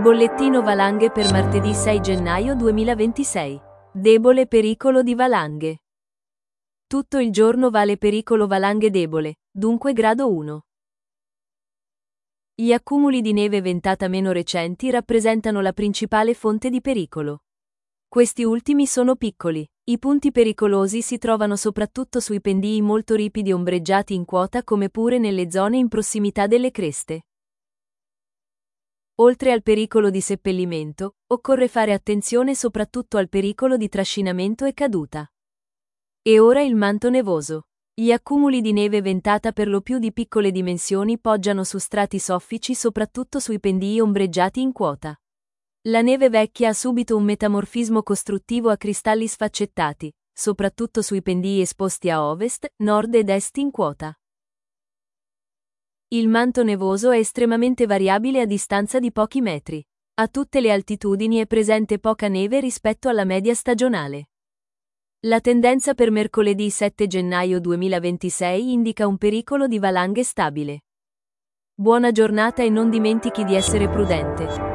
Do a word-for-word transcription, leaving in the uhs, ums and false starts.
Bollettino valanghe per martedì sei gennaio duemilaventisei. Debole pericolo di valanghe. Tutto il giorno vale pericolo valanghe debole, dunque grado uno. Gli accumuli di neve ventata meno recenti rappresentano la principale fonte di pericolo. Questi ultimi sono piccoli. I punti pericolosi si trovano soprattutto sui pendii molto ripidi ombreggiati in quota come pure nelle zone in prossimità delle creste. Oltre al pericolo di seppellimento, occorre fare attenzione soprattutto al pericolo di trascinamento e caduta. E ora il manto nevoso. Gli accumuli di neve ventata per lo più di piccole dimensioni poggiano su strati soffici soprattutto sui pendii ombreggiati in quota. La neve vecchia ha subito un metamorfismo costruttivo a cristalli sfaccettati, soprattutto sui pendii esposti a ovest, nord ed est in quota. Il manto nevoso è estremamente variabile a distanza di pochi metri. A tutte le altitudini è presente poca neve rispetto alla media stagionale. La tendenza per mercoledì sette gennaio duemilaventisei indica un pericolo di valanghe stabile. Buona giornata e non dimentichi di essere prudente.